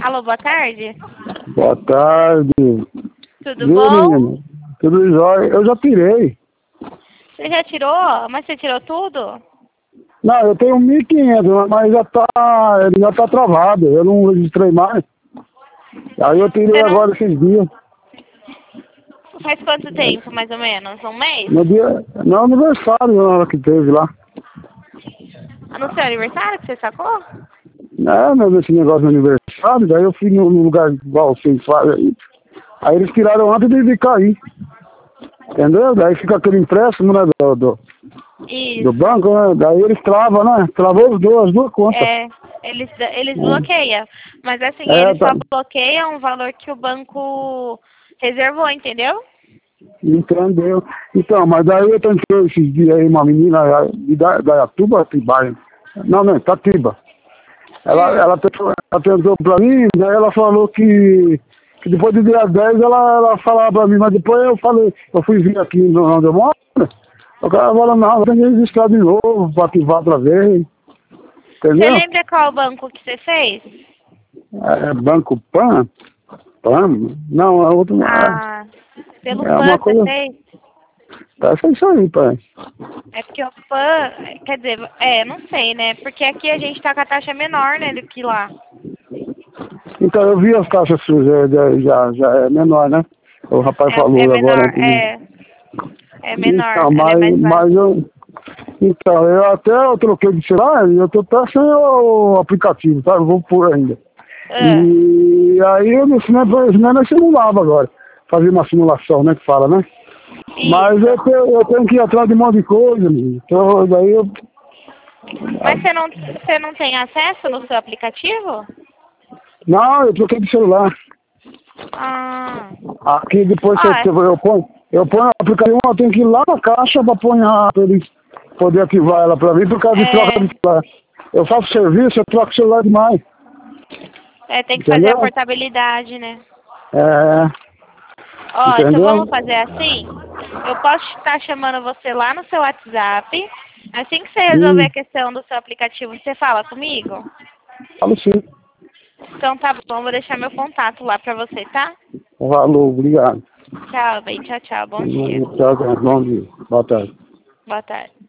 Alô, boa tarde. Boa tarde. Tudo Viu, bom? menino? Tudo jóia. Eu já tirei. Você já tirou? Mas você tirou tudo? Não, eu tenho 1.500, mas ele já tá travado. Eu não registrei mais. Aí eu tirei Você não... agora esses dias. Faz quanto tempo, mais ou menos? Um mês? No aniversário na hora que teve lá. No seu aniversário que você sacou? Mas esse negócio do aniversário, daí eu fui no lugar igual vocês fazem aí. Aí eles tiraram antes de cair. Entendeu? Daí fica aquele empréstimo, né, do Isso. banco, né? Daí eles travam, né? Travou as duas contas. Eles bloqueiam. Mas assim, É, eles tá. só bloqueiam o valor que o banco reservou, entendeu? Entendeu? Então, mas daí eu tentei esses dias aí, uma menina de Dayatuba, Atibaia. Não, Itatiba. Ela tentou pra mim, daí ela falou que depois do dia 10 ela falava pra mim, mas depois eu fui vir aqui onde eu moro, o cara falou, não, tem que registrar de novo, pra ativar outra vez, Você entendeu? lembra qual banco que você fez? É Banco Pan? Não, é outro, Ah, pelo é PAN uma você coisa, fez? é isso aí, pai. É porque o PAN, quer dizer, não sei, né? Porque aqui a gente tá com a taxa menor, né, do que lá. Então, eu vi as taxas sujas, já é menor, né? O rapaz É falou agora. menor, é menor, Então, ela é mais baixa. eu até troquei de celular e eu tô até sem o aplicativo, tá? Eu vou pôr ainda. Ah, E aí eu me ensinei no celular agora. Fazer uma simulação, né? Que fala, né? Mas isso. eu tenho que ir atrás de um monte de coisa, menino. Então, daí eu. Mas você não tem acesso no seu aplicativo? Não, eu troquei de celular. Ah, Aqui depois ó, eu ponho o aplicativo, eu tenho que ir lá na caixa pra pôr pra eles poder ativar ela pra mim por causa de troca de celular. Eu faço serviço, eu troco celular demais. tem que fazer a Entendeu? portabilidade, né? É, Ó, então entendeu? vamos fazer assim? Eu posso estar chamando você lá no seu WhatsApp. Assim que você resolver a questão do seu aplicativo, você fala comigo? Falo sim. Então tá bom, vou deixar meu contato lá pra você, tá? Falou, obrigado. Tchau, bem, tchau, tchau. Bom dia. Tchau, bom dia. Boa tarde. Boa tarde.